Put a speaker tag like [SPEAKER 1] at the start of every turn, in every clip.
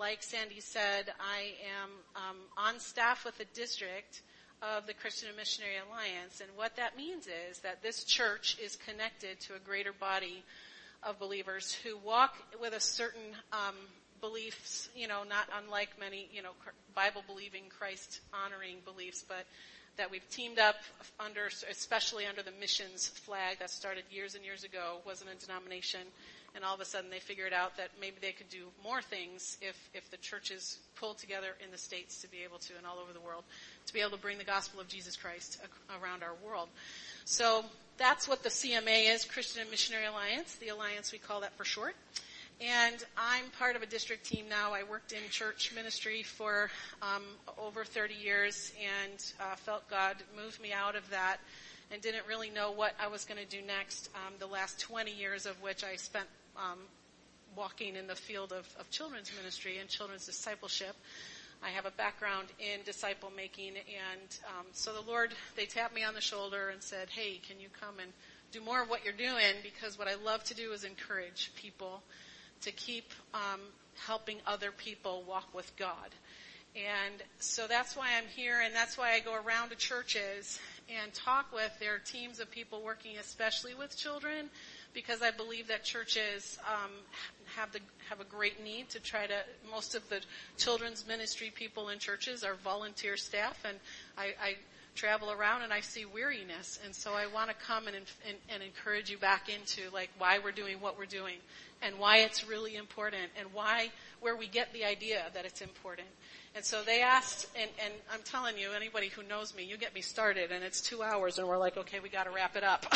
[SPEAKER 1] like Sandy said, I am on staff with the district of the Christian and Missionary Alliance. And what that means is that this church is connected to a greater body of believers who walk with a certain beliefs, not unlike many, Bible-believing, Christ-honoring beliefs, but that we've teamed up under, especially under the missions flag that started years and years ago, wasn't a denomination, and all of a sudden they figured out that maybe they could do more things if the churches pulled together in the States to be able to, and all over the world, to be able to bring the gospel of Jesus Christ around our world. So that's what the CMA is, Christian and Missionary Alliance, the alliance we call that for short. And I'm part of a district team now. I worked in church ministry for over 30 years and felt God moved me out of that and didn't really know what I was going to do next. The last 20 years of which I spent walking in the field of children's ministry and children's discipleship. I have a background in disciple making, and so the Lord, they tapped me on the shoulder and said, hey, can you come and do more of what you're doing? Because what I love to do is encourage people to keep helping other people walk with God. And so that's why I'm here, and that's why I go around to churches and talk with their teams of people working especially with children, because I believe that churches have a great need to try to, most of the children's ministry people in churches are volunteer staff, and I travel around and I see weariness, and so I want to come and encourage you back into like why we're doing what we're doing and why it's really important and where we get the idea that it's important. And so they asked, and I'm telling you, anybody who knows me, you get me started and it's 2 hours and we're like, okay, we got to wrap it up.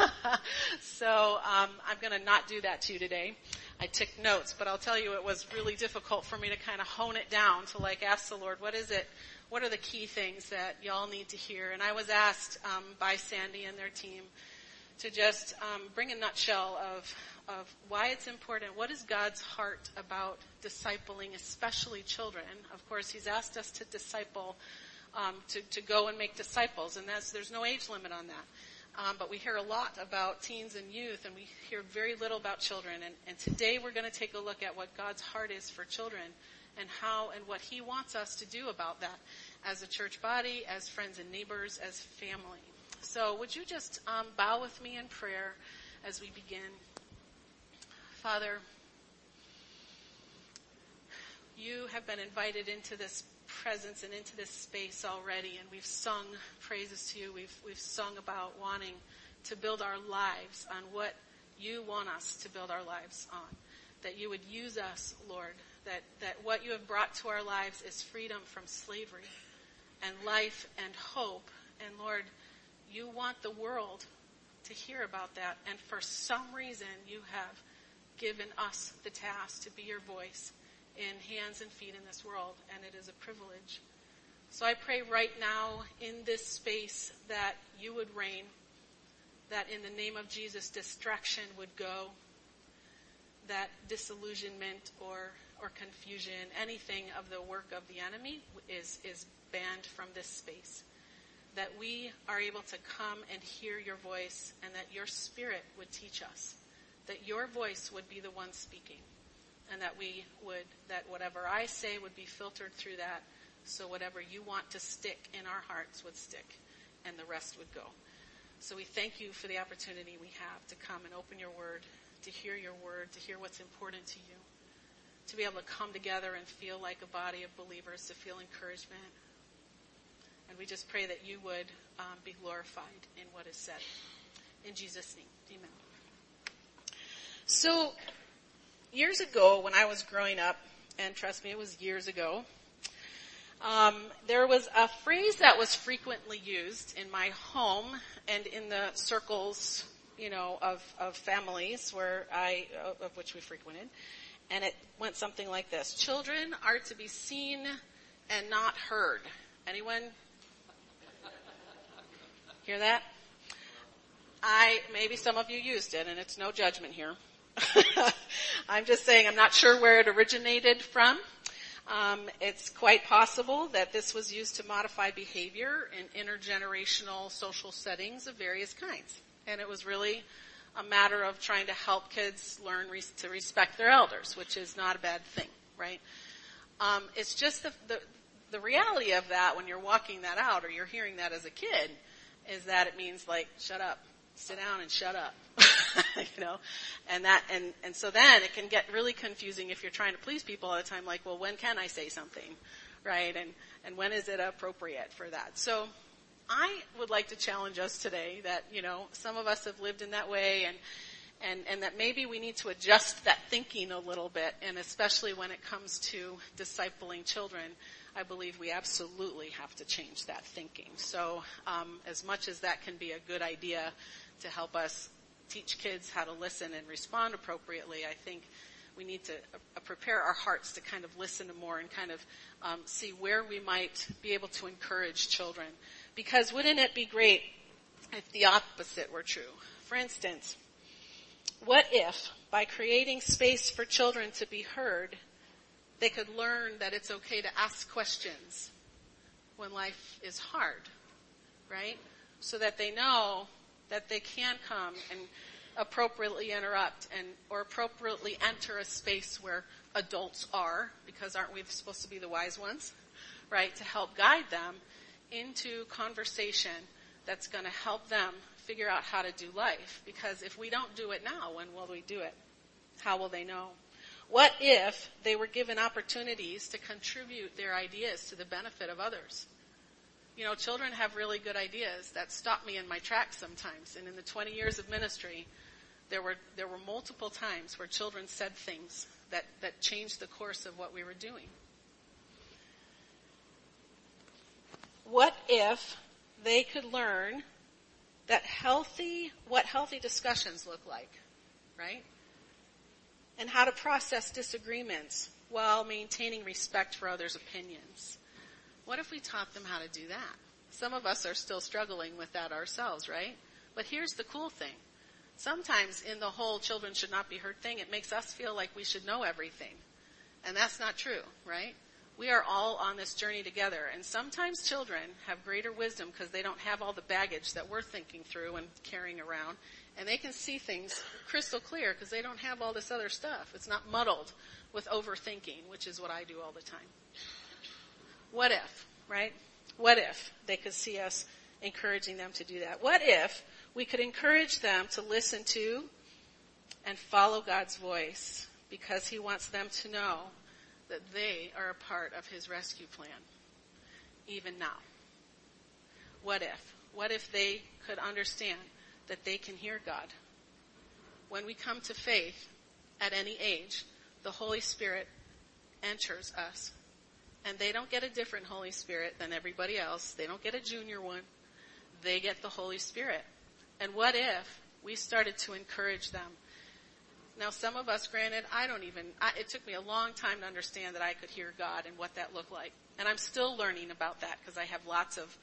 [SPEAKER 1] So I'm going to not do that to you today. I took notes, but I'll tell you it was really difficult for me to kind of hone it down to like ask the Lord, what is it? What are the key things that y'all need to hear? And I was asked by Sandy and their team to just bring a nutshell of why it's important. What is God's heart about discipling, especially children? Of course, He's asked us to disciple, to go and make disciples, and there's no age limit on that. But we hear a lot about teens and youth, and we hear very little about children. And today we're going to take a look at what God's heart is for children and how and what He wants us to do about that as a church body, as friends and neighbors, as family. So would you just bow with me in prayer as we begin? Father, you have been invited into this presence and into this space already, and we've sung praises to you. We've sung about wanting to build our lives on what you want us to build our lives on. That you would use us, Lord, that what you have brought to our lives is freedom from slavery and life and hope. And Lord, you want the world to hear about that. And for some reason, you have given us the task to be your voice in hands and feet in this world. And it is a privilege. So I pray right now in this space that you would reign, that in the name of Jesus, distraction would go, that disillusionment or confusion, anything of the work of the enemy is banned from this space. That we are able to come and hear your voice, and that your Spirit would teach us. That your voice would be the one speaking. And that that whatever I say would be filtered through that, so whatever you want to stick in our hearts would stick, and the rest would go. So we thank you for the opportunity we have to come and open your word, to hear your word, to hear what's important to you, to be able to come together and feel like a body of believers, to feel encouragement. And we just pray that you would be glorified in what is said. In Jesus' name, amen. So, years ago when I was growing up, and trust me, it was years ago, there was a phrase that was frequently used in my home and in the circles, of families of which we frequented. And it went something like this. Children are to be seen and not heard. Anyone hear that? Maybe some of you used it, and it's no judgment here. I'm just saying I'm not sure where it originated from. It's quite possible that this was used to modify behavior in intergenerational social settings of various kinds. And it was really a matter of trying to help kids learn to respect their elders, which is not a bad thing, right? It's just the reality of that when you're walking that out or you're hearing that as a kid is that it means like, shut up, sit down and shut up, and so then it can get really confusing if you're trying to please people all the time, like, well, when can I say something, right? And when is it appropriate for that? So I would like to challenge us today that, some of us have lived in that way and that maybe we need to adjust that thinking a little bit, and especially when it comes to discipling children, I believe we absolutely have to change that thinking. So as much as that can be a good idea to help us teach kids how to listen and respond appropriately, I think we need to prepare our hearts to kind of listen to more and kind of see where we might be able to encourage children. Because wouldn't it be great if the opposite were true? For instance, what if by creating space for children to be heard, they could learn that it's okay to ask questions when life is hard, right? So that they know that they can come and appropriately interrupt or appropriately enter a space where adults are, because aren't we supposed to be the wise ones, right? To help guide them into conversation that's going to help them figure out how to do life. Because if we don't do it now, when will we do it? How will they know? What if they were given opportunities to contribute their ideas to the benefit of others? Children have really good ideas that stop me in my tracks sometimes. And in the 20 years of ministry, there were multiple times where children said things that changed the course of what we were doing. What if they could learn what healthy discussions look like, right? And how to process disagreements while maintaining respect for others' opinions. What if we taught them how to do that? Some of us are still struggling with that ourselves, right? But here's the cool thing. Sometimes in the whole children should not be heard thing, it makes us feel like we should know everything. And that's not true, right? We are all on this journey together. And sometimes children have greater wisdom because they don't have all the baggage that we're thinking through and carrying around. And they can see things crystal clear because they don't have all this other stuff. It's not muddled with overthinking, which is what I do all the time. What if, right? What if they could see us encouraging them to do that? What if we could encourage them to listen to and follow God's voice because He wants them to know that they are a part of His rescue plan, even now? What if? What if they could understand that they can hear God? When we come to faith at any age, the Holy Spirit enters us. And they don't get a different Holy Spirit than everybody else. They don't get a junior one. They get the Holy Spirit. And what if we started to encourage them? Now, some of us, granted, it took me a long time to understand that I could hear God and what that looked like. And I'm still learning about that because I have lots of,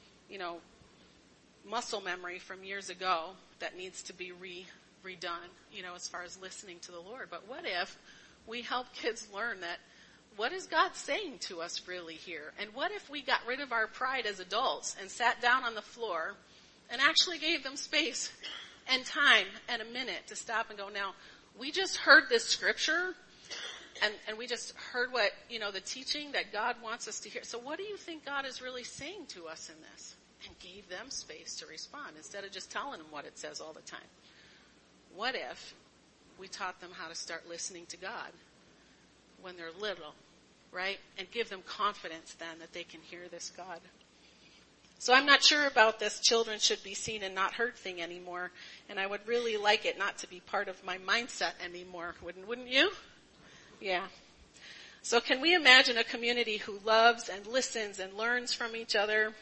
[SPEAKER 1] muscle memory from years ago that needs to be redone, as far as listening to the Lord. But what if we help kids learn that, what is God saying to us really here? And what if we got rid of our pride as adults and sat down on the floor and actually gave them space and time and a minute to stop and go, now, we just heard this scripture and we just heard what, the teaching that God wants us to hear. So what do you think God is really saying to us in this? And gave them space to respond instead of just telling them what it says all the time. What if we taught them how to start listening to God when they're little, right? And give them confidence then that they can hear this God. So I'm not sure about this children should be seen and not heard thing anymore. And I would really like it not to be part of my mindset anymore. Wouldn't you? Yeah. So can we imagine a community who loves and listens and learns from each other,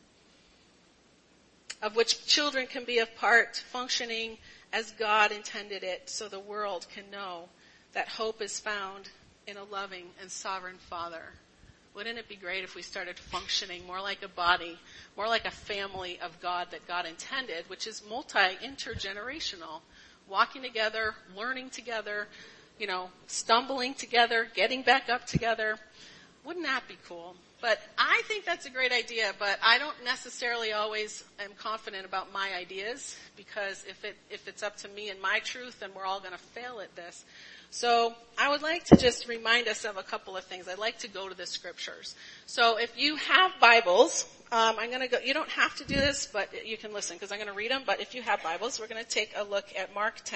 [SPEAKER 1] of which children can be a part, functioning as God intended it, so the world can know that hope is found in a loving and sovereign Father? Wouldn't it be great if we started functioning more like a body, more like a family of God that God intended, which is intergenerational, walking together, learning together, stumbling together, getting back up together? Wouldn't that be cool? But I think that's a great idea, but I don't necessarily always am confident about my ideas, because if it's up to me and my truth, then we're all going to fail at this. So I would like to just remind us of a couple of things. I'd like to go to the scriptures. So if you have Bibles, I'm going to go, you don't have to do this, but you can listen because I'm going to read them. But if you have Bibles, we're going to take a look at Mark 10,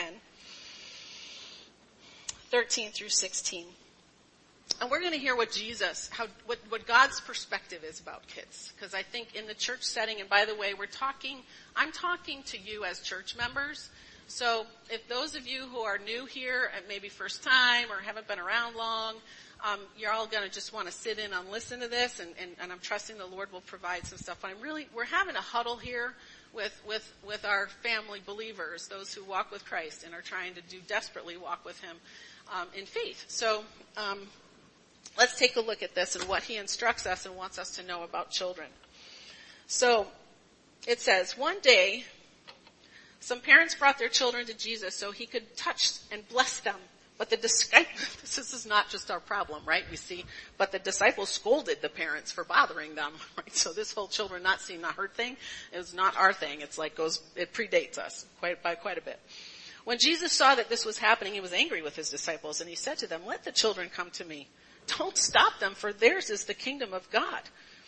[SPEAKER 1] 13 through 16. And we're going to hear what Jesus, what God's perspective is about kids. Because I think in the church setting, and by the way, I'm talking to you as church members. So if those of you who are new here and maybe first time or haven't been around long, you're all going to just want to sit in and listen to this, and I'm trusting the Lord will provide some stuff. We're having a huddle here with our family believers, those who walk with Christ and are trying to desperately walk with Him in faith. So let's take a look at this and what He instructs us and wants us to know about children. So it says, one day, some parents brought their children to Jesus so He could touch and bless them. But the disciples, this is not just our problem, right? We see, but the disciples scolded the parents for bothering them, right? So this whole children not seen, not heard thing is not our thing. It's like it predates us by quite a bit. When Jesus saw that this was happening, He was angry with His disciples, and He said to them, "Let the children come to me. Don't stop them, for theirs is the kingdom of God.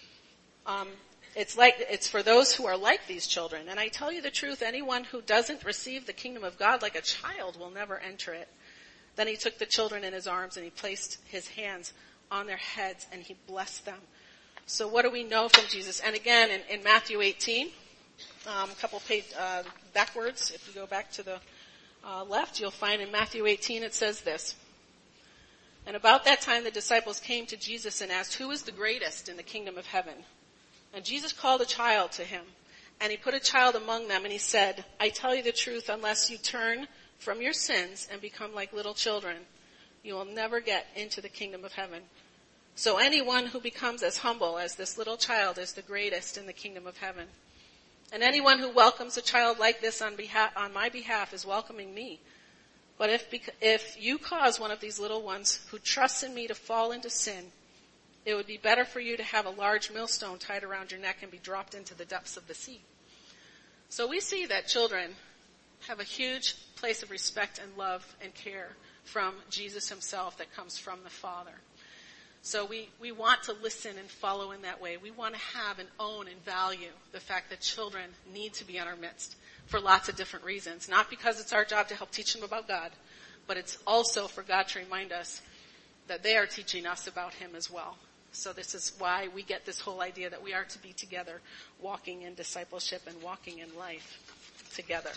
[SPEAKER 1] It's for those who are like these children. And I tell you the truth, anyone who doesn't receive the kingdom of God like a child will never enter it." Then He took the children in His arms and He placed His hands on their heads and He blessed them. So what do we know from Jesus? And again, in Matthew 18, a couple page backwards, if you go back to the left, you'll find in Matthew 18 it says this. And about that time the disciples came to Jesus and asked, "Who is the greatest in the kingdom of heaven?" And Jesus called a child to Him, and He put a child among them, and He said, "I tell you the truth, unless you turn from your sins and become like little children, you will never get into the kingdom of heaven. So anyone who becomes as humble as this little child is the greatest in the kingdom of heaven. And anyone who welcomes a child like this on my behalf is welcoming me. But if you cause one of these little ones who trusts in me to fall into sin, it would be better for you to have a large millstone tied around your neck and be dropped into the depths of the sea." So we see that children have a huge place of respect and love and care from Jesus Himself that comes from the Father. So we want to listen and follow in that way. We want to have and own and value the fact that children need to be in our midst for lots of different reasons. Not because it's our job to help teach them about God, but it's also for God to remind us that they are teaching us about Him as well. So this is why we get this whole idea that we are to be together, walking in discipleship and walking in life together.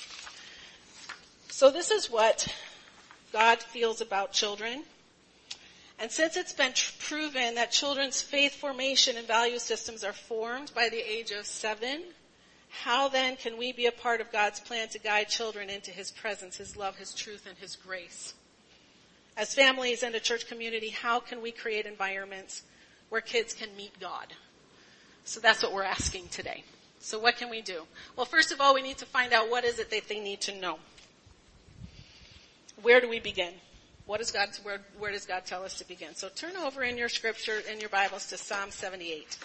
[SPEAKER 1] So this is what God feels about children. And since it's been proven that children's faith formation and value systems are formed by the age of 7, how then can we be a part of God's plan to guide children into His presence, His love, His truth, and His grace? As families and a church community, how can we create environments where kids can meet God? So that's what we're asking today. So what can we do? Well, first of all, we need to find out what is it that they need to know. Where do we begin? Where does God tell us to begin? So turn over in your scripture, in your Bibles, to Psalm 78.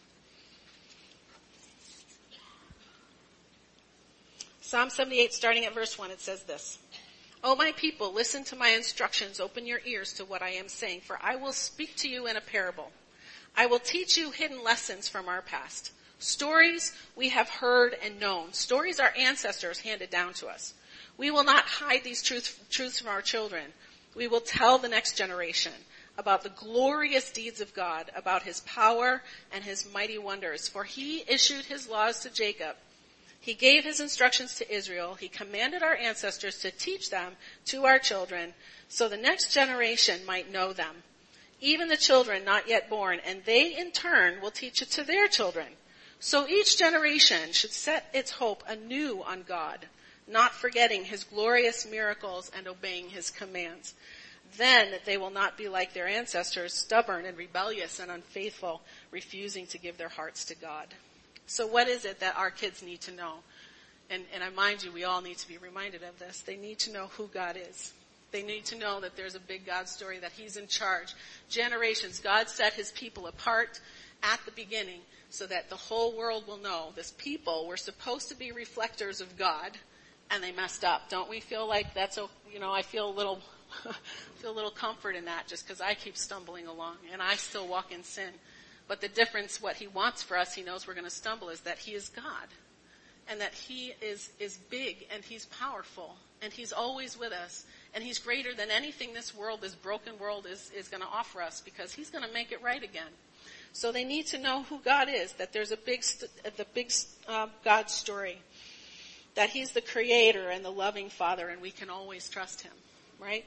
[SPEAKER 1] Psalm 78, starting at verse 1, it says this. "O my people, listen to my instructions. Open your ears to what I am saying, for I will speak to you in a parable. I will teach you hidden lessons from our past. Stories we have heard and known. Stories our ancestors handed down to us. We will not hide these truths from our children. We will tell the next generation about the glorious deeds of God, about His power and His mighty wonders. For He issued His laws to Jacob. He gave His instructions to Israel. He commanded our ancestors to teach them to our children, so the next generation might know them, even the children not yet born, and they in turn will teach it to their children. So each generation should set its hope anew on God, not forgetting His glorious miracles and obeying His commands. Then they will not be like their ancestors, stubborn and rebellious and unfaithful, refusing to give their hearts to God." So what is it that our kids need to know? And I mind you, we all need to be reminded of this. They need to know who God is. They need to know that there's a big God story, that He's in charge. Generations, God set His people apart at the beginning so that the whole world will know this people were supposed to be reflectors of God, and they messed up. Don't we feel like that's, I feel a little feel a little comfort in that just because I keep stumbling along and I still walk in sin. But the difference, what he wants for us, he knows we're going to stumble, is that he is God. And that he is big and he's powerful. And he's always with us. And he's greater than anything this broken world is going to offer us, because he's going to make it right again. So they need to know who God is, that there's the big God story. That he's the creator and the loving father, and we can always trust him, right?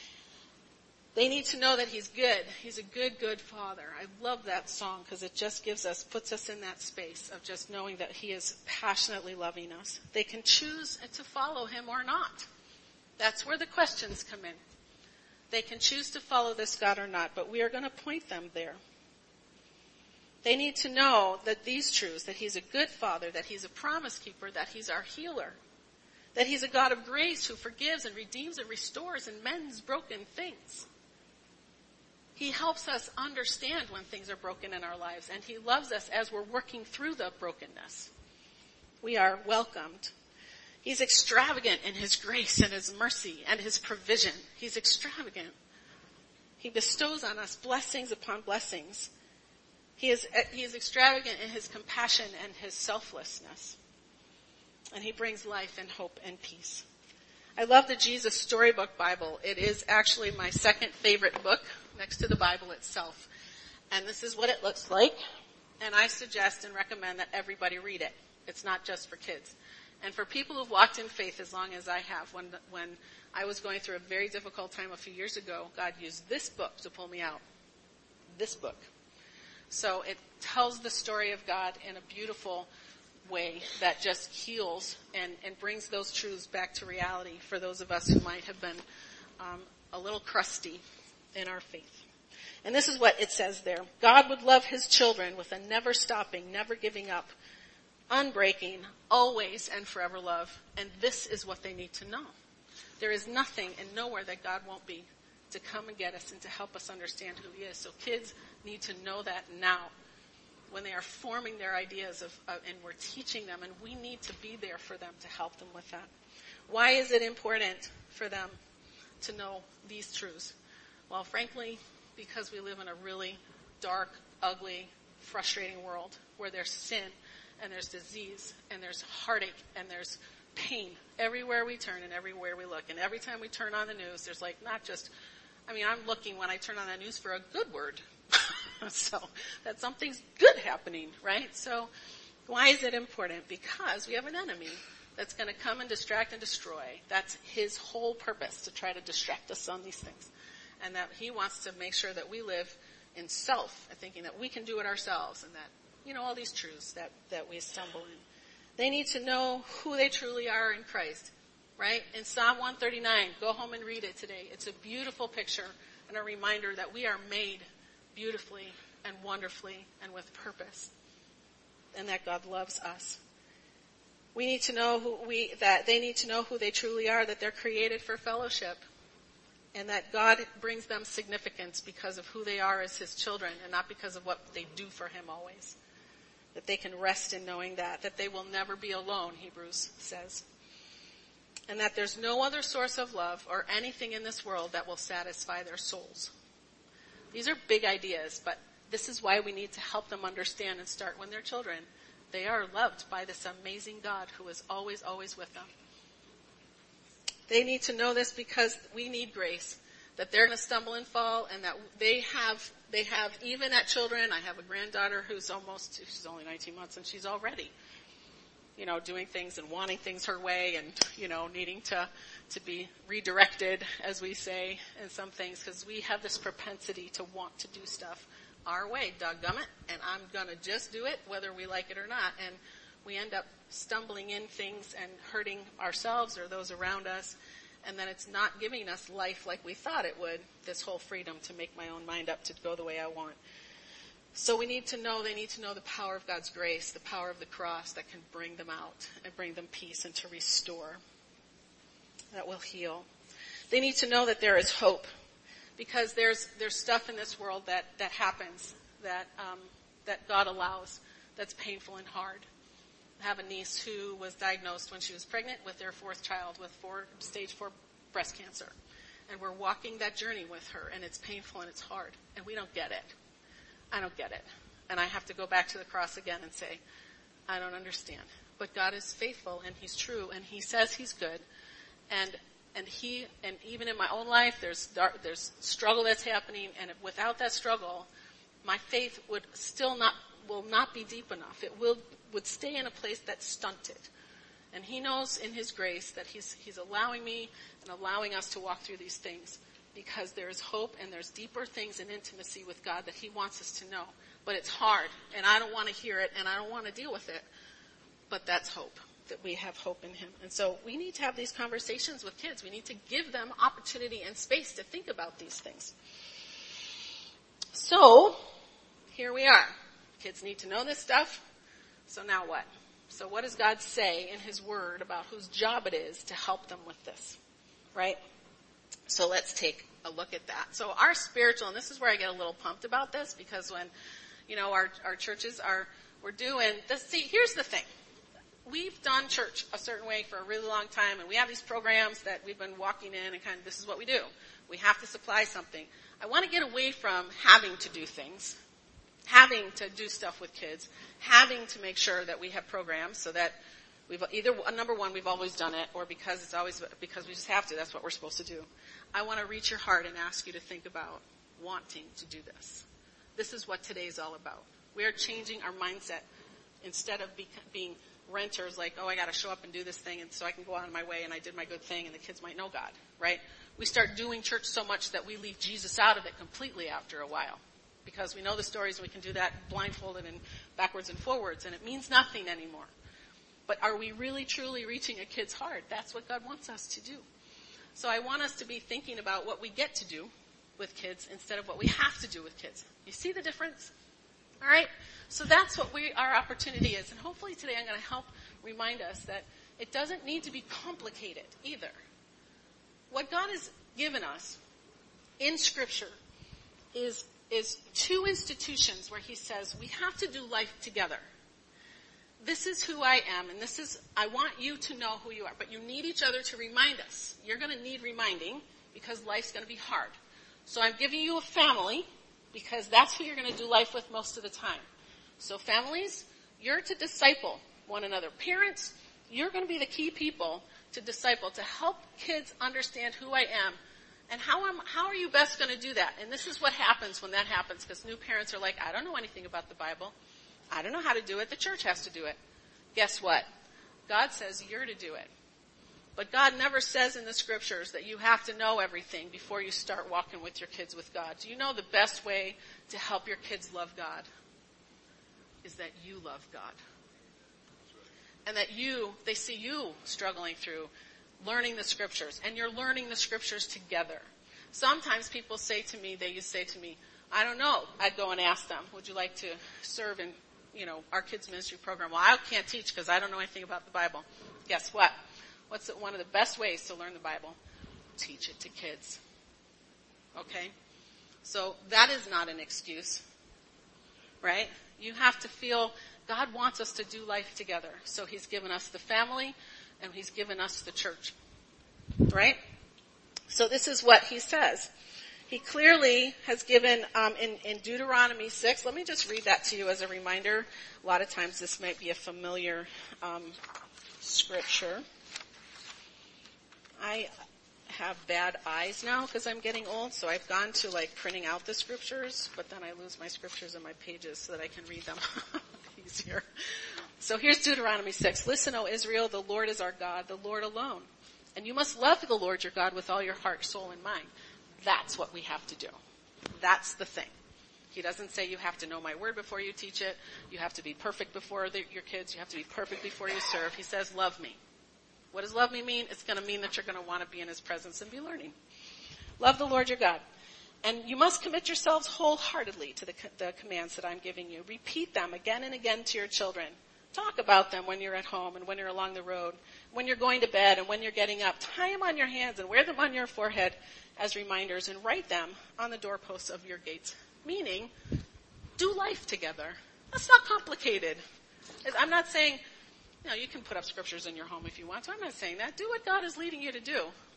[SPEAKER 1] They need to know that he's good. He's a good, good father. I love that song because it just puts us in that space of just knowing that he is passionately loving us. They can choose to follow him or not. That's where the questions come in. They can choose to follow this God or not, but we are going to point them there. They need to know that these truths, that he's a good father, that he's a promise keeper, that he's our healer, that he's a God of grace who forgives and redeems and restores and mends broken things. He helps us understand when things are broken in our lives, and he loves us as we're working through the brokenness. We are welcomed. He's extravagant in his grace and his mercy and his provision. He's extravagant. He bestows on us blessings upon blessings. He is extravagant in his compassion and his selflessness. And he brings life and hope and peace. I love the Jesus Storybook Bible. It is actually my second favorite book next to the Bible itself. And this is what it looks like. And I suggest and recommend that everybody read it. It's not just for kids. And for people who've walked in faith as long as I have, when I was going through a very difficult time a few years ago, God used this book to pull me out. This book. So it tells the story of God in a beautiful way that just heals and brings those truths back to reality for those of us who might have been a little crusty in our faith. And this is what it says there. God would love his children with a never stopping, never giving up, unbreaking, always and forever love. And this is what they need to know. There is nothing and nowhere that God won't be to come and get us and to help us understand who he is. So kids need to know that now when they are forming their ideas and we're teaching them, and we need to be there for them to help them with that. Why is it important for them to know these truths? Well, frankly, because we live in a really dark, ugly, frustrating world where there's sin and there's disease and there's heartache and there's pain everywhere we turn and everywhere we look. And every time we turn on the news, there's I'm looking when I turn on the news for a good word. So that something's good happening, right? So why is it important? Because we have an enemy that's going to come and distract and destroy. That's his whole purpose, to try to distract us on these things. And that he wants to make sure that we live in self, thinking that we can do it ourselves, and that, all these truths that we stumble in. They need to know who they truly are in Christ, right? In Psalm 139, go home and read it today. It's a beautiful picture and a reminder that we are made beautifully and wonderfully and with purpose, and that God loves us. We need to know that they need to know who they truly are, that they're created for fellowship, and that God brings them significance because of who they are as his children and not because of what they do for him always. That they can rest in knowing that they will never be alone, Hebrews says. And that there's no other source of love or anything in this world that will satisfy their souls. These are big ideas, but this is why we need to help them understand and start when they're children. They are loved by this amazing God who is always, always with them. They need to know this because we need grace, that they're going to stumble and fall, and that they have, even at children, I have a granddaughter she's only 19 months, and she's already, doing things and wanting things her way and, needing to be redirected, as we say, in some things, because we have this propensity to want to do stuff our way, dadgummit, and I'm going to just do it whether we like it or not. And we end up stumbling in things and hurting ourselves or those around us, and then it's not giving us life like we thought it would, this whole freedom to make my own mind up to go the way I want. So they need to know the power of God's grace, the power of the cross that can bring them out and bring them peace and to restore, that will heal. They need to know that there is hope, because there's stuff in this world that happens, that God allows, that's painful and hard. I have a niece who was diagnosed when she was pregnant with their fourth child with stage 4 breast cancer. And we're walking that journey with her, and it's painful and it's hard, and we don't get it. I don't get it. And I have to go back to the cross again and say, I don't understand. But God is faithful, and he's true, and he says he's good. And even in my own life, there's struggle that's happening, and without that struggle, my faith will not be deep enough. It would stay in a place that's stunted. And he knows in his grace that he's allowing me and allowing us to walk through these things because there is hope and there's deeper things in intimacy with God that he wants us to know. But it's hard, and I don't want to hear it, and I don't want to deal with it. But that's hope, that we have hope in him. And so we need to have these conversations with kids. We need to give them opportunity and space to think about these things. So, here we are. Kids need to know this stuff. So now what? So what does God say in his word about whose job it is to help them with this? Right? So let's take a look at that. So our spiritual, and this is where I get a little pumped about this, because when, our churches we're doing this. See, here's the thing. We've done church a certain way for a really long time, and we have these programs that we've been walking in, and kind of this is what we do. We have to supply something. I want to get away from having to do things, having to do stuff with kids, having to make sure that we have programs so that we've either, number one, we've always done it, or because we just have to. That's what we're supposed to do. I want to reach your heart and ask you to think about wanting to do this. This is what today's all about. We are changing our mindset. Instead of being renters, like, I got to show up and do this thing, and so I can go on my way, and I did my good thing, and the kids might know God, right? We start doing church so much that we leave Jesus out of it completely after a while, because we know the stories, and we can do that blindfolded and backwards and forwards, and it means nothing anymore. But are we really, truly reaching a kid's heart? That's what God wants us to do. So I want us to be thinking about what we get to do with kids instead of what we have to do with kids. You see the difference? All right? So that's what our opportunity is. And hopefully today I'm going to help remind us that it doesn't need to be complicated either. What God has given us in Scripture is two institutions where he says we have to do life together. This is who I am, and I want you to know who you are. But you need each other to remind us. You're going to need reminding because life's going to be hard. So I'm giving you a family because that's who you're going to do life with most of the time. So families, you're to disciple one another. Parents, you're going to be the key people to disciple, to help kids understand who I am. And how are you best going to do that? And this is what happens when that happens, because new parents are like, I don't know anything about the Bible. I don't know how to do it. The church has to do it. Guess what? God says you're to do it. But God never says in the scriptures that you have to know everything before you start walking with your kids with God. Do you know the best way to help your kids love God is that you love God? And that they see you struggling through learning the scriptures, and you're learning the scriptures together. Sometimes people say to me, I don't know. I'd go and ask them, would you like to serve in, our kids ministry program? Well, I can't teach because I don't know anything about the Bible. Guess what? What's one of the best ways to learn the Bible? Teach it to kids. Okay? So that is not an excuse, right? You have to feel God wants us to do life together. So he's given us the family and he's given us the church, right? So this is what he says. He clearly has given, in Deuteronomy 6, let me just read that to you as a reminder. A lot of times this might be a familiar scripture. I have bad eyes now because I'm getting old, so I've gone to printing out the scriptures, but then I lose my scriptures in my pages so that I can read them easier. So here's Deuteronomy 6. Listen, O Israel, the Lord is our God, the Lord alone. And you must love the Lord your God with all your heart, soul, and mind. That's what we have to do. That's the thing. He doesn't say you have to know my word before you teach it. You have to be perfect before your kids. You have to be perfect before you serve. He says, love me. What does love me mean? It's going to mean that you're going to want to be in his presence and be learning. Love the Lord your God. And you must commit yourselves wholeheartedly to the commands that I'm giving you. Repeat them again and again to your children. Talk about them when you're at home and when you're along the road, when you're going to bed and when you're getting up. Tie them on your hands and wear them on your forehead as reminders and write them on the doorposts of your gates. Meaning, do life together. That's not complicated. I'm not saying, you can put up scriptures in your home if you want to. I'm not saying that. Do what God is leading you to do.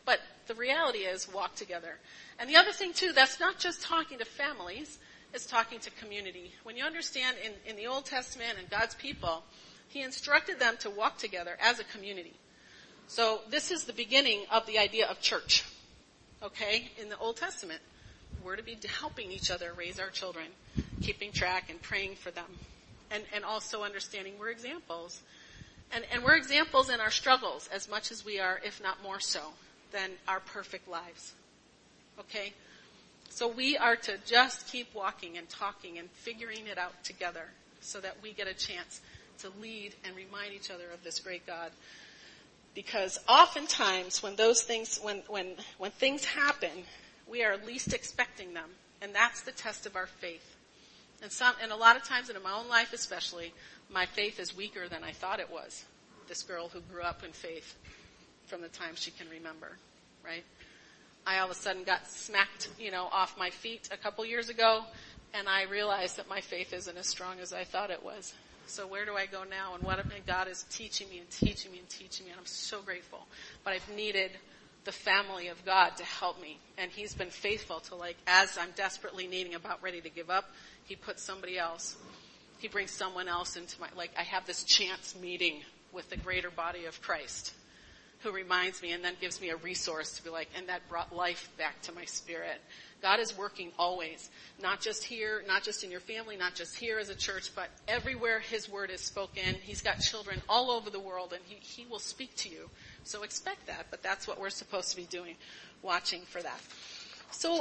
[SPEAKER 1] But the reality is walk together. And the other thing too, that's not just talking to families, it's talking to community. When you understand in the Old Testament and God's people, he instructed them to walk together as a community. So this is the beginning of the idea of church. Okay? In the Old Testament, we're to be helping each other raise our children, keeping track and praying for them. And also understanding we're examples. And we're examples in our struggles as much as we are, if not more so, than our perfect lives. Okay? So we are to just keep walking and talking and figuring it out together so that we get a chance to lead and remind each other of this great God. Because oftentimes when those things, when things happen, we are least expecting them. And that's the test of our faith. And a lot of times, and in my own life especially, my faith is weaker than I thought it was. This girl who grew up in faith from the time she can remember, right? I all of a sudden got smacked, off my feet a couple years ago, and I realized that my faith isn't as strong as I thought it was. So where do I go now? And God is teaching me and teaching me and teaching me, and I'm so grateful. But I've needed the family of God to help me, and he's been faithful to, as I'm desperately needing, about ready to give up, he puts somebody else. He brings someone else into my, I have this chance meeting with the greater body of Christ who reminds me and then gives me a resource to be and that brought life back to my spirit. God is working always, not just here, not just in your family, not just here as a church, but everywhere his word is spoken. He's got children all over the world, and he will speak to you. So expect that, but that's what we're supposed to be doing, watching for that. So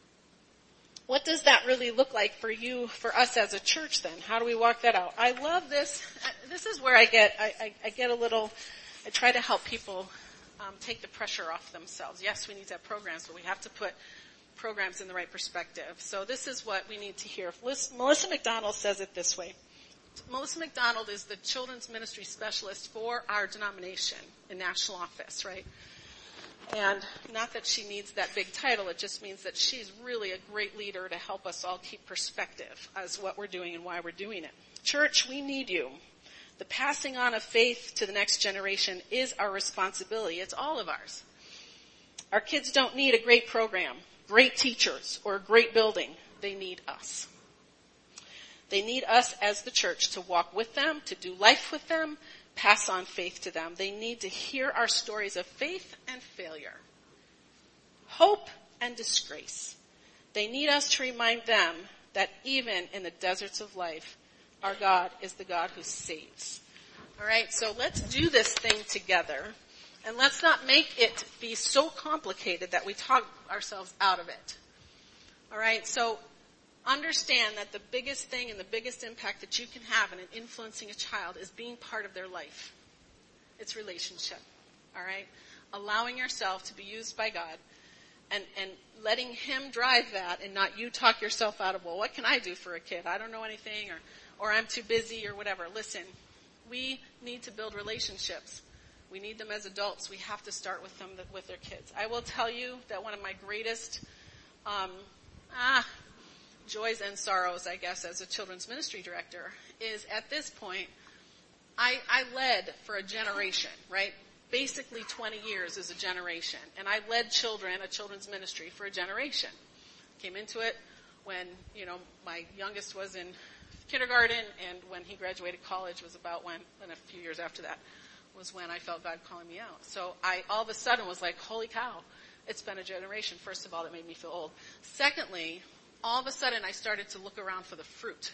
[SPEAKER 1] what does that really look like for us as a church then? How do we walk that out? I love this. This is where I get a little, I try to help people take the pressure off themselves. Yes, we need to have programs, but we have to put programs in the right perspective. So this is what we need to hear. Melissa McDonald says it this way. Melissa McDonald is the children's ministry specialist for our denomination in national office, right? And not that she needs that big title, it just means that she's really a great leader to help us all keep perspective as what we're doing and why we're doing it. Church, we need you. The passing on of faith to the next generation is our responsibility. It's all of ours. Our kids don't need a great program, great teachers, or a great building. They need us. They need us as the church to walk with them, to do life with them, pass on faith to them. They need to hear our stories of faith and failure, hope and disgrace. They need us to remind them that even in the deserts of life, our God is the God who saves. All right, so let's do this thing together, and let's not make it be so complicated that we talk ourselves out of it. All right, so understand that the biggest thing and the biggest impact that you can have in influencing a child is being part of their life. It's relationship, all right? Allowing yourself to be used by God and letting him drive that and not you talk yourself out of, well, what can I do for a kid? I don't know anything, or I'm too busy or whatever. Listen, we need to build relationships. We need them as adults. We have to start with them, with their kids. I will tell you that one of my greatest joys and sorrows, I guess, as a children's ministry director is at this point, I led for a generation, right? Basically 20 years is a generation. And I led a children's ministry for a generation. Came into it when, my youngest was in kindergarten, and when he graduated college was about and a few years after that was when I felt God calling me out. So I all of a sudden was like, holy cow, it's been a generation. First of all, that made me feel old. Secondly, all of a sudden I started to look around for the fruit,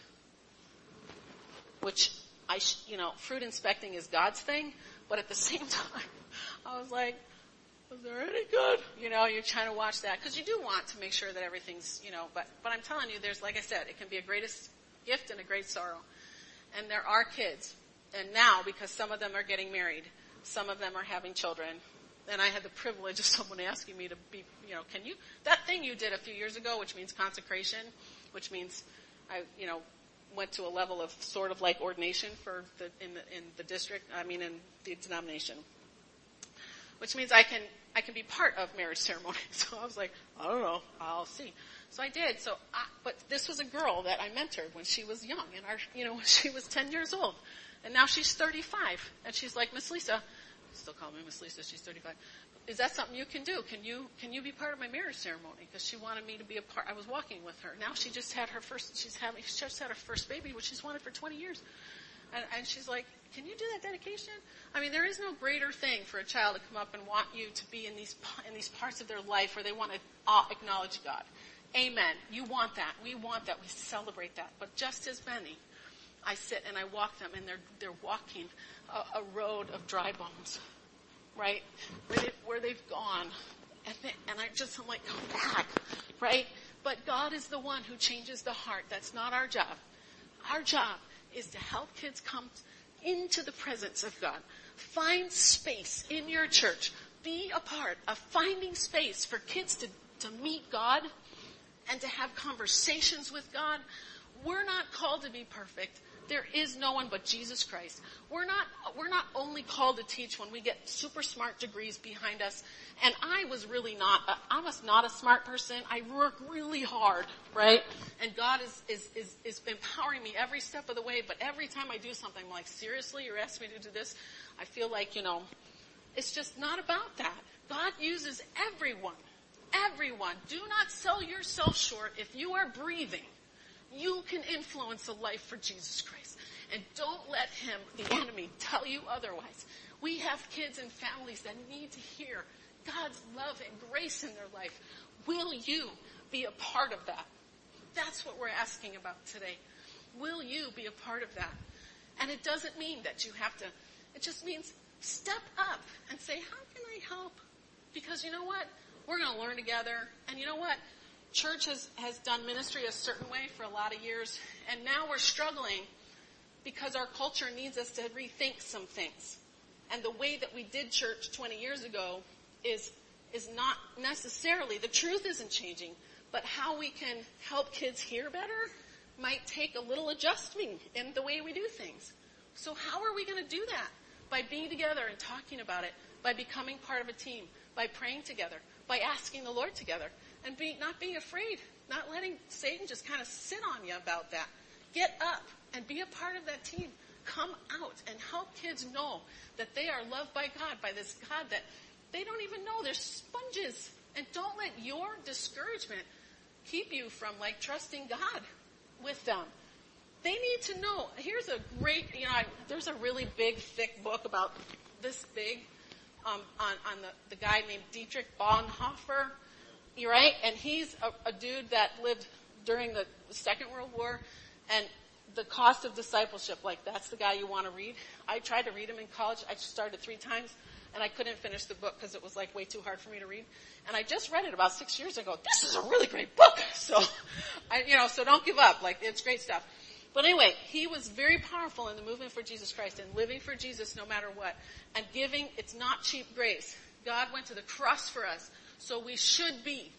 [SPEAKER 1] which fruit inspecting is God's thing, but at the same time, I was like, is there any good? You're trying to watch that, because you do want to make sure that everything's, but I'm telling you, there's, like I said, it can be a greatest gift and a great sorrow. And there are kids, and now, because some of them are getting married, some of them are having children, and I had the privilege of someone asking me to be, can you, that thing you did a few years ago, which means consecration, which means I, went to a level of sort of like ordination in the district, in the denomination, which means I can be part of marriage ceremony. So I was like, I don't know, I'll see. So I did. But this was a girl that I mentored when she was young, and when she was 10 years old, and now she's 35, and she's like, Miss Lisa, still call me Miss Lisa, she's 35. is that something you can do? Can you be part of my marriage ceremony? Because she wanted me to be a part. I was walking with her. Now she just had her first. She just had her first baby, which she's wanted for 20 years. And she's like, can you do that dedication? I mean, there is no greater thing for a child to come up and want you to be in these parts of their life where they want to acknowledge God. Amen. You want that. We want that. We celebrate that. But just as many, I sit and I walk them, and they're walking a road of dry bones, right? Where they've gone. And I'm like, come back, right? But God is the one who changes the heart. That's not our job. Our job is to help kids come into the presence of God. Find space in your church. Be a part of finding space for kids to meet God and to have conversations with God. We're not called to be perfect. There is no one but Jesus Christ. We're not only called to teach when we get super smart degrees behind us. And I was not a smart person. I work really hard, right? And God is empowering me every step of the way. But every time I do something, I'm like, seriously, you're asking me to do this? I feel like, it's just not about that. God uses everyone. Everyone. Do not sell yourself short. If you are breathing, you can influence a life for Jesus Christ. And don't let him, the enemy, tell you otherwise. We have kids and families that need to hear God's love and grace in their life. Will you be a part of that? That's what we're asking about today. Will you be a part of that? And it doesn't mean that you have to, it just means step up and say, how can I help? Because you know what? We're going to learn together. And you know what? Church has done ministry a certain way for a lot of years, and now we're struggling because our culture needs us to rethink some things. And the way that we did church 20 years ago is not necessarily, the truth isn't changing, but how we can help kids hear better might take a little adjusting in the way we do things. So how are we going to do that? By being together and talking about it, by becoming part of a team, by praying together, by asking the Lord together. And not being afraid, not letting Satan just kind of sit on you about that. Get up and be a part of that team. Come out and help kids know that they are loved by God, by this God that they don't even know. They're sponges. And don't let your discouragement keep you from trusting God with them. They need to know. Here's a great, there's a really big, thick book about this big on the guy named Dietrich Bonhoeffer. You're right, and he's a dude that lived during the Second World War, and the cost of discipleship, that's the guy you want to read. I tried to read him in college. I started 3 times, and I couldn't finish the book because it was way too hard for me to read. And I just read it about 6 years ago. This is a really great book. So, so don't give up. It's great stuff. But anyway, he was very powerful in the movement for Jesus Christ and living for Jesus no matter what. And giving, it's not cheap grace. God went to the cross for us. So we should be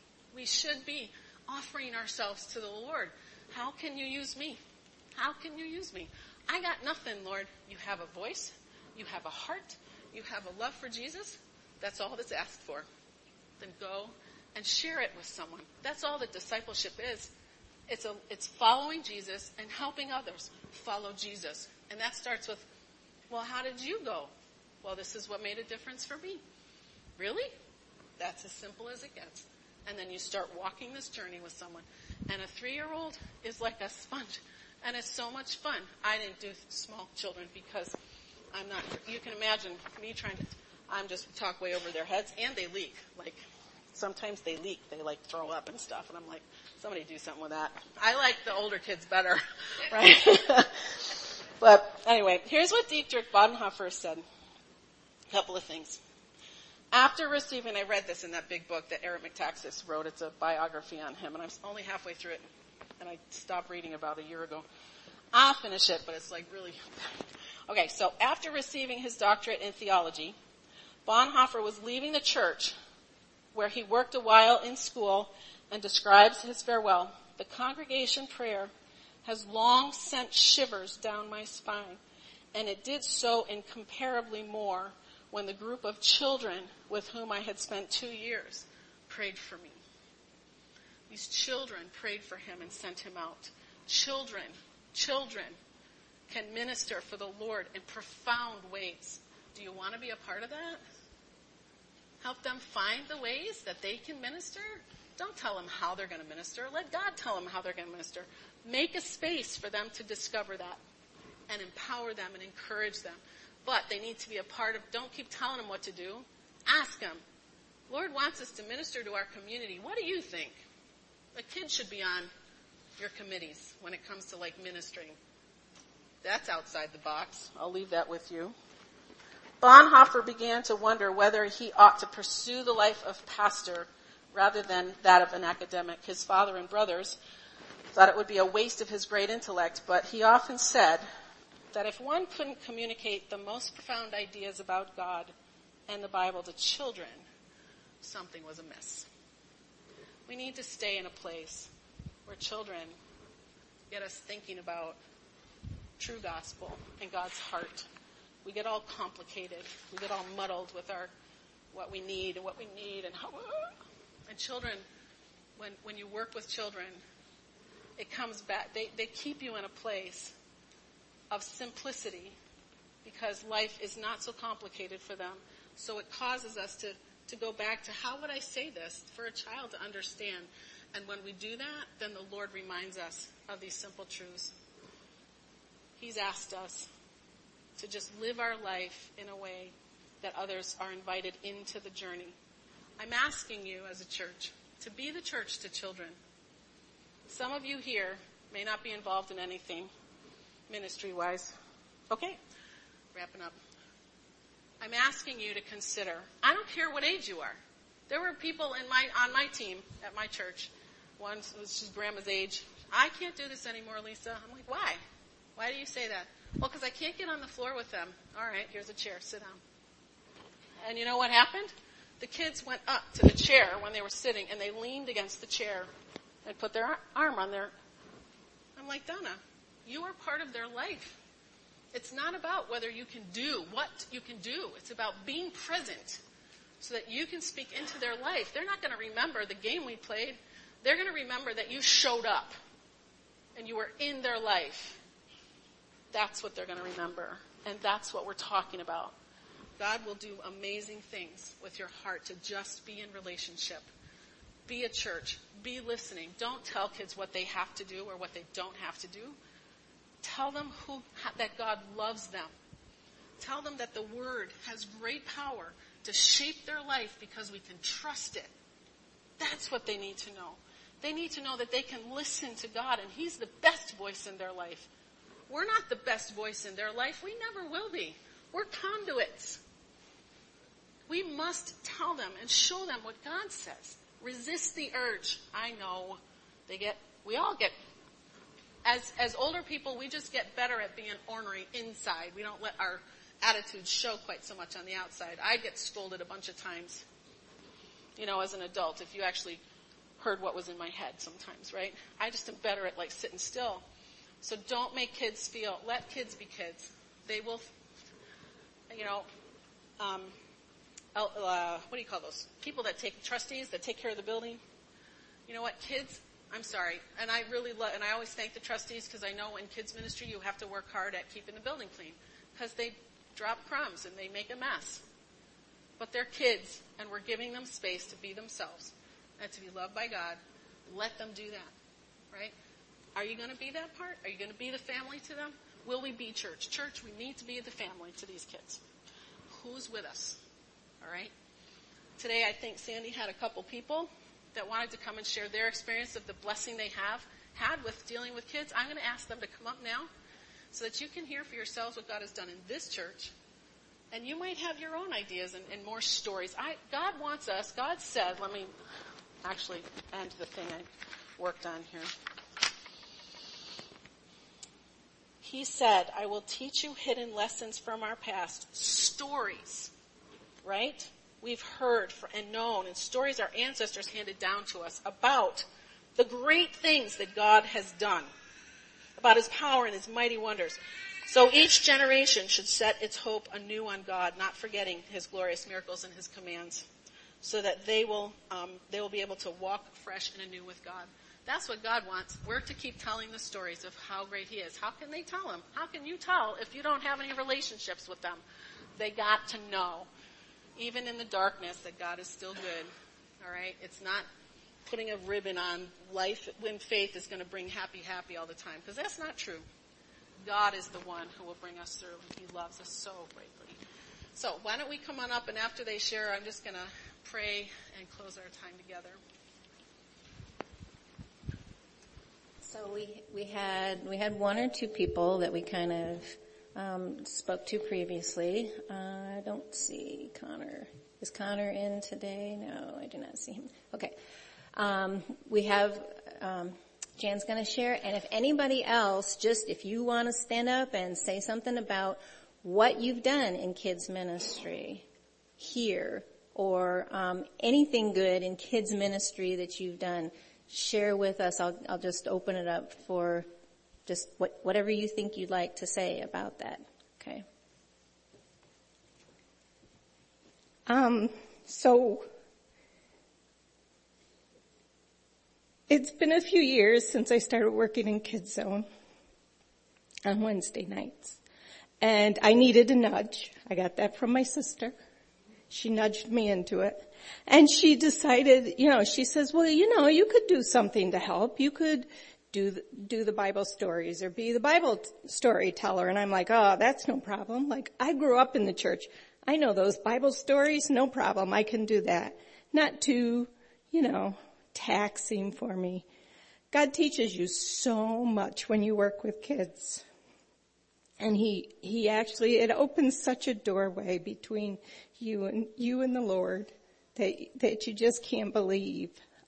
[SPEAKER 1] offering ourselves to the Lord. How can you use me? How can you use me? I got nothing, Lord. You have a voice. You have a heart. You have a love for Jesus. That's all that's asked for. Then go and share it with someone. That's all that discipleship is. It's following Jesus and helping others follow Jesus. And that starts with, well, how did you go? Well, this is what made a difference for me. Really? That's as simple as it gets. And then you start walking this journey with someone. And a 3-year-old is like a sponge. And it's so much fun. I didn't do small children because I'm not, you can imagine me I'm just talk way over their heads, and they leak. Sometimes they leak. They throw up and stuff. And I'm like, somebody do something with that. I like the older kids better, right? But anyway, here's what Dietrich Bonhoeffer said. A couple of things. After receiving, I read this in that big book that Eric Metaxas wrote. It's a biography on him, and I'm only halfway through it, and I stopped reading about a year ago. I'll finish it, but it's really... Okay, so after receiving his doctorate in theology, Bonhoeffer was leaving the church where he worked a while in school and describes his farewell. The congregation prayer has long sent shivers down my spine, and it did so incomparably more when the group of children with whom I had spent 2 years prayed for me. These children prayed for him and sent him out. Children can minister for the Lord in profound ways. Do you want to be a part of that? Help them find the ways that they can minister. Don't tell them how they're going to minister. Let God tell them how they're going to minister. Make a space for them to discover that and empower them and encourage them. But they need to be a part of, don't keep telling them what to do. Ask them. Lord wants us to minister to our community. What do you think? A kid should be on your committees when it comes to ministering. That's outside the box. I'll leave that with you. Bonhoeffer began to wonder whether he ought to pursue the life of pastor rather than that of an academic. His father and brothers thought it would be a waste of his great intellect, but he often said that if one couldn't communicate the most profound ideas about God and the Bible to children, something was amiss. We need to stay in a place where children get us thinking about true gospel and God's heart. We get all complicated. We get all muddled with what we need and how. And children, when you work with children, it comes back. They keep you in a place of simplicity because life is not so complicated for them. So it causes us to go back to how would I say this for a child to understand. And when we do that, then the Lord reminds us of these simple truths. He's asked us to just live our life in a way that others are invited into the journey. I'm asking you as a church to be the church to children. Some of you here may not be involved in anything ministry-wise. Okay, wrapping up. I'm asking you to consider, I don't care what age you are. There were people on my team at my church. One was just grandma's age. I can't do this anymore, Lisa. I'm like, why? Why do you say that? Well, because I can't get on the floor with them. All right, here's a chair. Sit down. And you know what happened? The kids went up to the chair when they were sitting, and they leaned against the chair and put their arm on their... I'm like, Donna, you are part of their life. It's not about whether you can do what you can do. It's about being present so that you can speak into their life. They're not going to remember the game we played. They're going to remember that you showed up and you were in their life. That's what they're going to remember. And that's what we're talking about. God will do amazing things with your heart to just be in relationship. Be a church. Be listening. Don't tell kids what they have to do or what they don't have to do. Tell them that God loves them. Tell them that the Word has great power to shape their life because we can trust it. That's what they need to know. They need to know that they can listen to God and He's the best voice in their life. We're not the best voice in their life. We never will be. We're conduits. We must tell them and show them what God says. Resist the urge. I know we all get, as older people, we just get better at being ornery inside. We don't let our attitudes show quite so much on the outside. I get scolded a bunch of times, as an adult, if you actually heard what was in my head sometimes, right? I just am better at sitting still. So don't make kids let kids be kids. They will, what do you call those? People that trustees that take care of the building. You know what, kids, I'm sorry. And I really and I always thank the trustees because I know in kids ministry you have to work hard at keeping the building clean because they drop crumbs and they make a mess. But they're kids and we're giving them space to be themselves and to be loved by God. Let them do that, right? Are you going to be that part? Are you going to be the family to them? Will we be church? Church, we need to be the family to these kids. Who's with us? All right? Today, I think Sandy had a couple people that wanted to come and share their experience of the blessing they have had with dealing with kids. I'm going to ask them to come up now so that you can hear for yourselves what God has done in this church. And you might have your own ideas and more stories. God wants us. God said, let me actually end the thing I worked on here. He said, I will teach you hidden lessons from our past. Stories, right? We've heard and known, and stories our ancestors handed down to us about the great things that God has done, about His power and His mighty wonders. So each generation should set its hope anew on God, not forgetting His glorious miracles and His commands, so that they will be able to walk fresh and anew with God. That's what God wants. We're to keep telling the stories of how great He is. How can they tell Him? How can you tell if you don't have any relationships with them? They got to know. even in the darkness, that God is still good. All right? It's not putting a ribbon on life when faith is going to bring happy all the time, because that's not true. God is the one who will bring us through. He loves us so greatly. So why don't we come on up, and after they share, I'm just going to pray and close our time together.
[SPEAKER 2] So we had one or two people that we kind of spoke to previously. I don't see Connor. Is Connor in today? No, I do not see him. Okay. We have Jan's going to share, and if anybody else, just if you want to stand up and say something about what you've done in kids ministry here, or anything good in kids ministry that you've done, share with us. I'll just open it up for just whatever you think you'd like to say about that. Okay.
[SPEAKER 3] So it's been a few years since I started working in Kids Zone on Wednesday nights. And I needed a nudge. I got that from my sister. She nudged me into it. And she decided, she says, well, you could do something to help. You could do the Bible stories or be the Bible storyteller. And I'm like, oh, that's no problem. Like, I grew up in the church. I know those Bible stories, no problem. I can do that. Not too, taxing for me. God teaches you so much when you work with kids. And he actually, it opens such a doorway between you and the Lord that you just can't believe.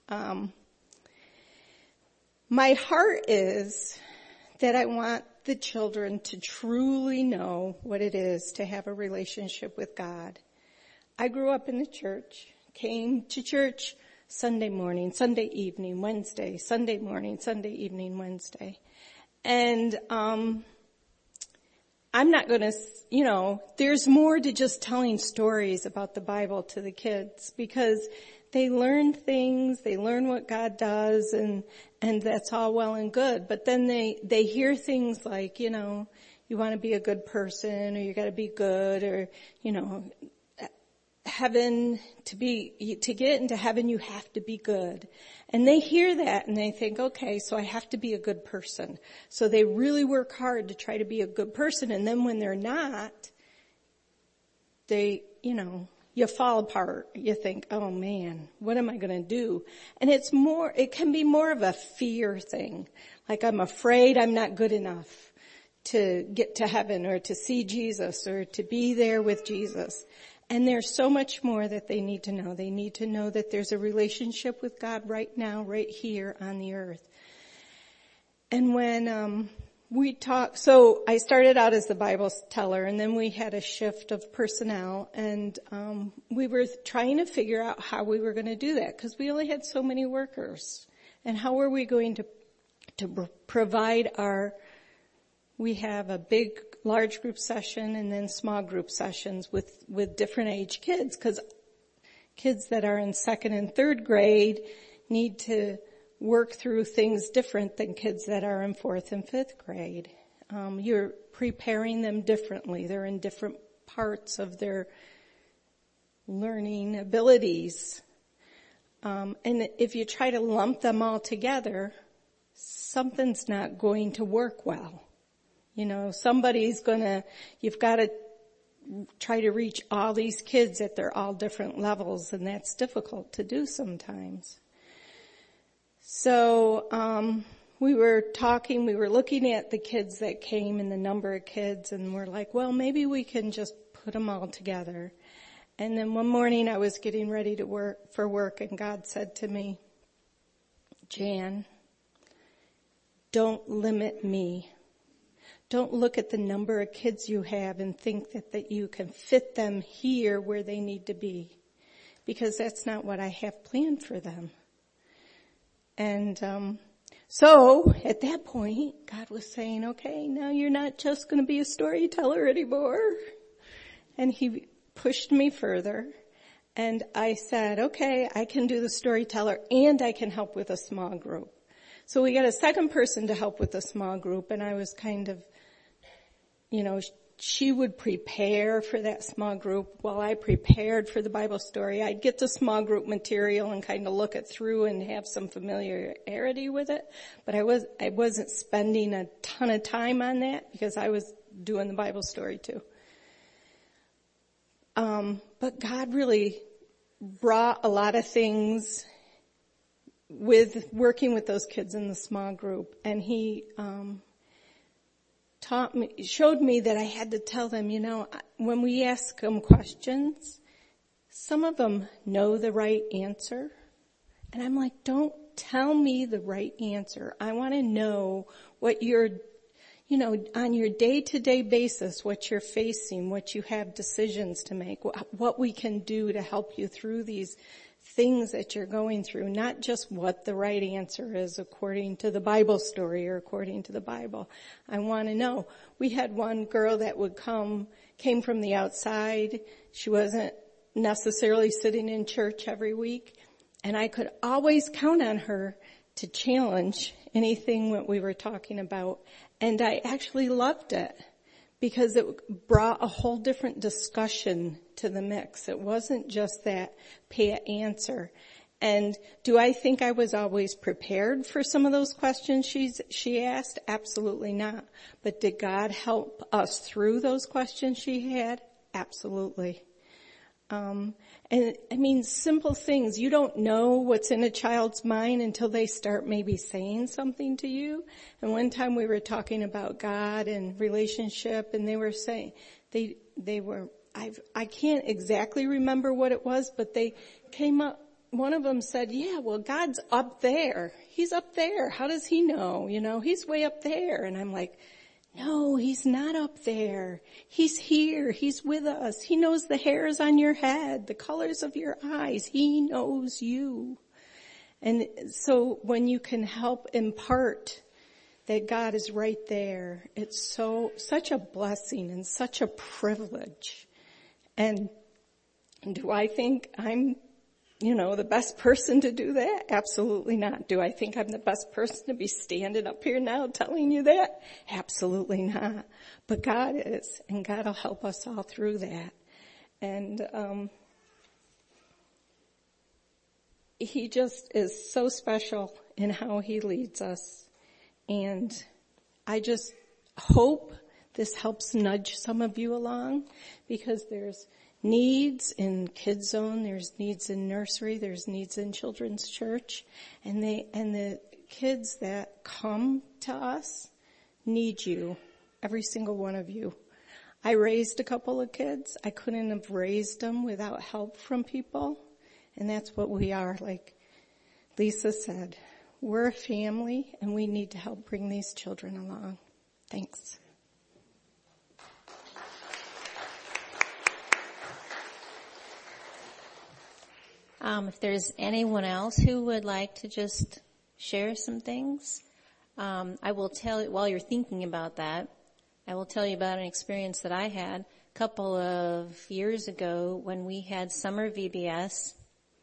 [SPEAKER 3] My heart is that I want the children to truly know what it is to have a relationship with God. I grew up in the church, came to church Sunday morning, Sunday evening, Wednesday, Sunday morning, Sunday evening, Wednesday. And I'm not going to, there's more to just telling stories about the Bible to the kids, because they learn things, they learn what God does, and that's all well and good. But then they hear things like, you want to be a good person, or you got to be good, or, heaven, to get into heaven, you have to be good. And they hear that and they think, okay, so I have to be a good person. So they really work hard to try to be a good person. And then when they're not, you fall apart. You think, oh man, what am I going to do? And it can be more of a fear thing. Like, I'm afraid I'm not good enough to get to heaven, or to see Jesus, or to be there with Jesus. And there's so much more that they need to know. They need to know that there's a relationship with God right now, right here on the earth. And when we talk, so I started out as the Bible teller, and then we had a shift of personnel, and we were trying to figure out how we were going to do that, because we only had so many workers. And how were we going to provide we have a large group session and then small group sessions with different age kids, because kids that are in second and third grade need to work through things different than kids that are in fourth and fifth grade. You're preparing them differently. They're in different parts of their learning abilities. And if you try to lump them all together, something's not going to work well. You've got to try to reach all these kids at their all different levels, and that's difficult to do sometimes. So, we were looking at the kids that came and the number of kids, and we're like, well, maybe we can just put them all together. And then one morning I was getting ready to work, and God said to me, Jan, don't limit me. Don't look at the number of kids you have and think that you can fit them here where they need to be, because that's not what I have planned for them. And so at that point, God was saying, okay, now you're not just going to be a storyteller anymore. And he pushed me further. And I said, okay, I can do the storyteller and I can help with a small group. So we got a second person to help with the small group, and I was kind of, she would prepare for that small group while I prepared for the Bible story. I'd get the small group material and kind of look it through and have some familiarity with it. But I wasn't spending a ton of time on that because I was doing the Bible story too. But God really brought a lot of things with working with those kids in the small group. And he, showed me that I had to tell them, when we ask them questions, some of them know the right answer. And I'm like, don't tell me the right answer. I want to know what you're, on your day-to-day basis, what you're facing, what you have decisions to make, what we can do to help you through these things that you're going through, not just what the right answer is according to the Bible story or according to the Bible. I want to know. We had one girl that came from the outside. She wasn't necessarily sitting in church every week, and I could always count on her to challenge anything that we were talking about. And I actually loved it because it brought a whole different discussion to the mix. It wasn't just that pat answer. And do I think I was always prepared for some of those questions she asked? Absolutely not. But did God help us through those questions she had? Absolutely. And I mean, simple things. You don't know what's in a child's mind until they start maybe saying something to you. And one time we were talking about God and relationship, and they were saying, I can't exactly remember what it was, but they came up, one of them said, yeah, well, God's up there. He's up there. How does he know? He's way up there. And I'm like, no, he's not up there. He's here. He's with us. He knows the hairs on your head, the colors of your eyes. He knows you. And so when you can help impart that God is right there, it's such a blessing and such a privilege. And do I think I'm, the best person to do that? Absolutely not. Do I think I'm the best person to be standing up here now telling you that? Absolutely not. But God is, and God will help us all through that. And he just is so special in how he leads us. And I just hope this helps nudge some of you along, because there's needs in Kids Zone, there's needs in nursery, there's needs in children's church, and the kids that come to us need you, every single one of you. I raised a couple of kids. I couldn't have raised them without help from people, and that's what we are. Like Lisa said, we're a family, and we need to help bring these children along. Thanks.
[SPEAKER 2] If there's anyone else who would like to just share some things, I will tell you, while you're thinking about that, I will tell you about an experience that I had a couple of years ago when we had summer VBS.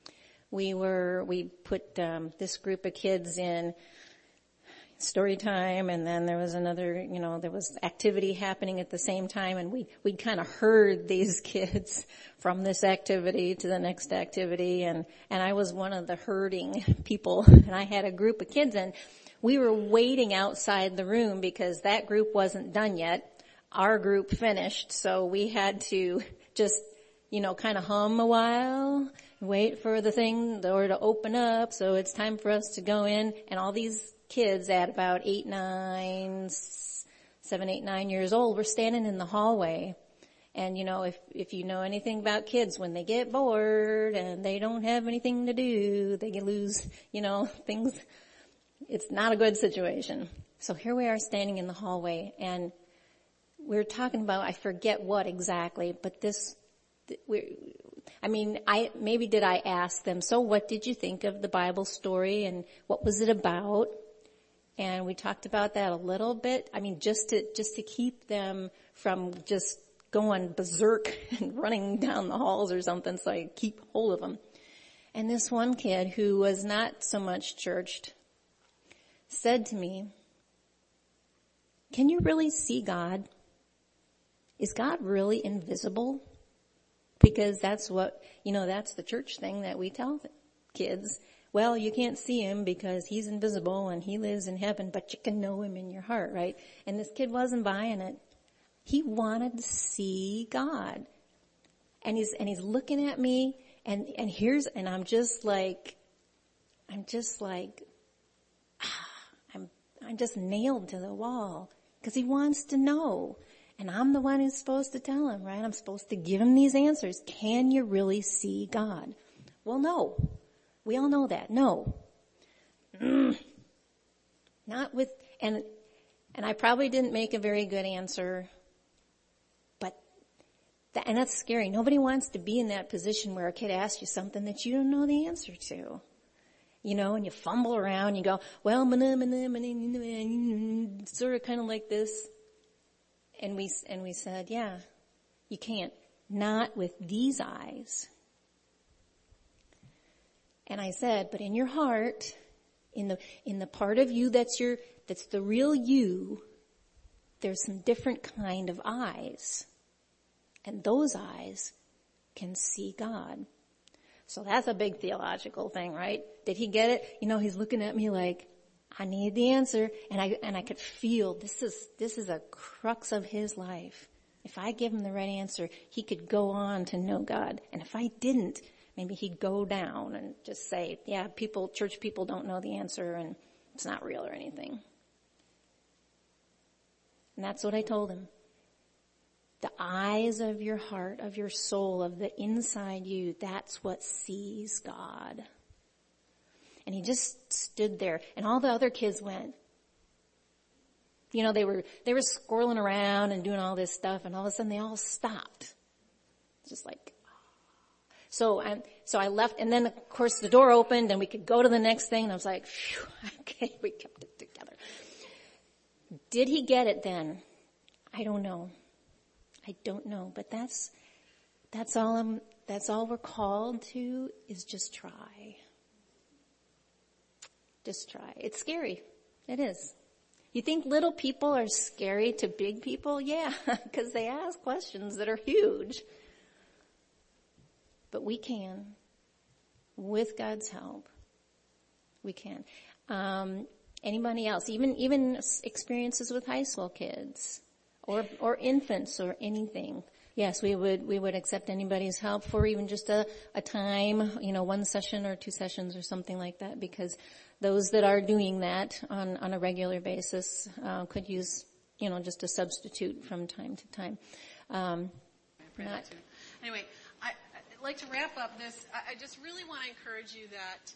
[SPEAKER 2] We put this group of kids in story time, and then there was another, there was activity happening at the same time, and we'd kind of herd these kids from this activity to the next activity, and I was one of the herding people, and I had a group of kids, and we were waiting outside the room because that group wasn't done yet. Our group finished, so we had to just, kind of hum a while, wait for the door to open up, so it's time for us to go in, and all these kids at about 7, 8, 9 years old were standing in the hallway. And if you know anything about kids, when they get bored and they don't have anything to do, they can lose, things. It's not a good situation. So here we are standing in the hallway, and we're talking about, I forget what exactly, but did I ask them, so what did you think of the Bible story and what was it about? And we talked about that a little bit. Just to keep them from just going berserk and running down the halls or something, so I keep hold of them. And this one kid who was not so much churched said to me, "Can you really see God? is God really invisible? Because that's what, that's the church thing that we tell kids. Well, you can't see him because he's invisible and he lives in heaven, but you can know him in your heart, right? And this kid wasn't buying it. He wanted to see God. And he's looking at me and I'm just like, I'm just nailed to the wall because he wants to know. And I'm the one who's supposed to tell him, right? I'm supposed to give him these answers. Can you really see God? Well, no. We all know that. No. Not with, and I probably didn't make a very good answer, and that's scary. Nobody wants to be in that position where a kid asks you something that you don't know the answer to. And you fumble around, you go, well, sort of kind of like this. And we said, yeah, you can't. Not with these eyes. And I said, but in your heart, in the part of you that's the real you, there's some different kind of eyes. And those eyes can see God. So that's a big theological thing, right? Did he get it? He's looking at me like, I need the answer. And I could feel this is a crux of his life. If I give him the right answer, he could go on to know God. And if I didn't, maybe he'd go down and just say, yeah, church people don't know the answer and it's not real or anything. And that's what I told him. The eyes of your heart, of your soul, of the inside you, that's what sees God. And he just stood there and all the other kids went. They were squirreling around and doing all this stuff and all of a sudden they all stopped. Just like, so I left and then of course the door opened and we could go to the next thing and I was like, phew, okay, we kept it together. Did he get it then? I don't know. But that's all we're called to is just try. Just try. It's scary. It is. You think little people are scary to big people? Yeah, because they ask questions that are huge. But we can. With God's help. We can. Anybody else? Even experiences with high school kids. Or infants or anything. Yes, we would accept anybody's help for even just a time, 1 session or 2 sessions or something like that, because those that are doing that on a regular basis, could use, just a substitute from time to time.
[SPEAKER 1] Anyway, I'd like to wrap up this. I just really want to encourage you that,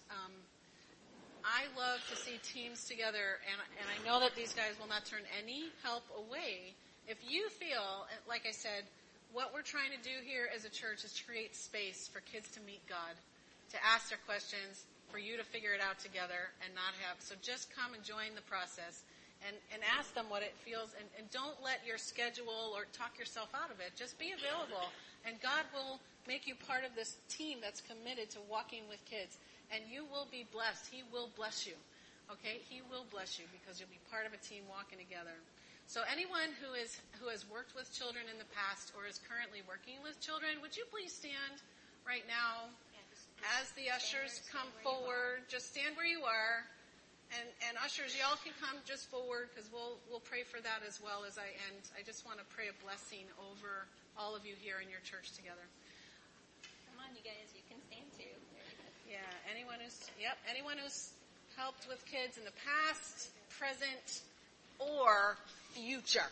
[SPEAKER 1] I love to see teams together, and I know that these guys will not turn any help away. If you feel, like I said, what we're trying to do here as a church is to create space for kids to meet God, to ask their questions, for you to figure it out together and not have. So just come and join the process and ask them what it feels. And don't let your schedule or talk yourself out of it. Just be available. And God will make you part of this team that's committed to walking with kids. And you will be blessed. He will bless you. Okay? He will bless you because you'll be part of a team walking together. So anyone who has worked with children in the past or is currently working with children, would you please stand right now as the ushers come forward? Just stand where you are. And ushers, y'all can come just forward because we'll pray for that as well as I end. I just want to pray a blessing over all of you here in your church together.
[SPEAKER 2] Come on, you guys, you can stand too.
[SPEAKER 1] Yeah, anyone who's helped with kids in the past, present, or future.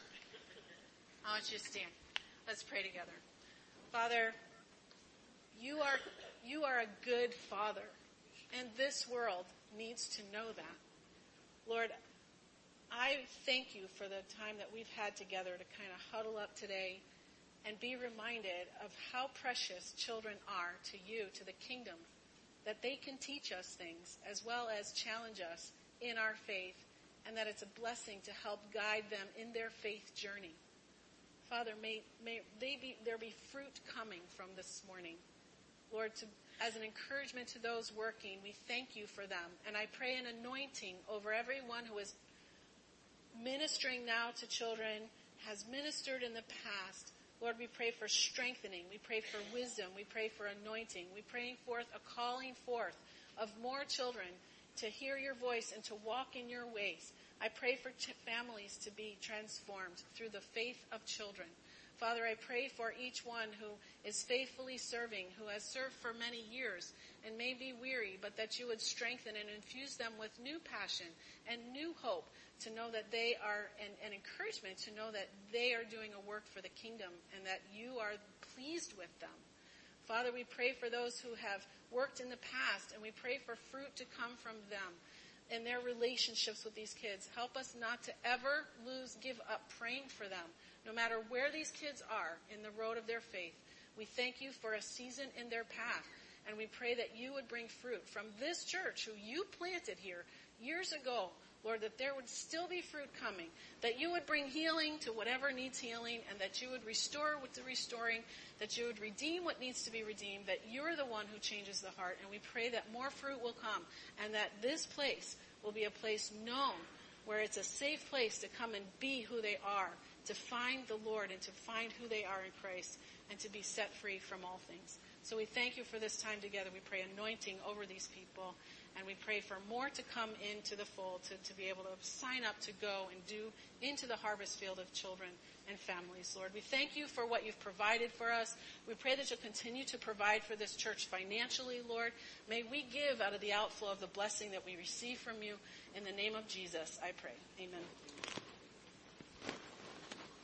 [SPEAKER 1] I want you to stand. Let's pray together. Father, you are a good Father, and this world needs to know that. Lord, I thank you for the time that we've had together to kind of huddle up today and be reminded of how precious children are to you, to the kingdom, that they can teach us things as well as challenge us in our faith, and that it's a blessing to help guide them in their faith journey. Father, may there be fruit coming from this morning. Lord, as an encouragement to those working, we thank you for them. And I pray an anointing over everyone who is ministering now to children, has ministered in the past. Lord, we pray for strengthening. We pray for wisdom. We pray for anointing. We pray forth a calling forth of more children to hear your voice and to walk in your ways. I pray for families to be transformed through the faith of children. Father, I pray for each one who is faithfully serving, who has served for many years and may be weary, but that you would strengthen and infuse them with new passion and new hope to know that they are, and encouragement to know that they are doing a work for the kingdom and that you are pleased with them. Father, we pray for those who have worked in the past, and we pray for fruit to come from them in their relationships with these kids. Help us not to ever give up praying for them, no matter where these kids are in the road of their faith. We thank you for a season in their path, and we pray that you would bring fruit from this church who you planted here years ago. Lord, that there would still be fruit coming, that you would bring healing to whatever needs healing, and that you would restore with the restoring, that you would redeem what needs to be redeemed, that you're the one who changes the heart. And we pray that more fruit will come, and that this place will be a place known where it's a safe place to come and be who they are, to find the Lord and to find who they are in Christ, and to be set free from all things. So we thank you for this time together. We pray anointing over these people. And we pray for more to come into the fold, to be able to sign up to go and do into the harvest field of children and families, Lord. We thank you for what you've provided for us. We pray that you'll continue to provide for this church financially, Lord. May we give out of the outflow of the blessing that we receive from you. In the name of Jesus, I pray. Amen.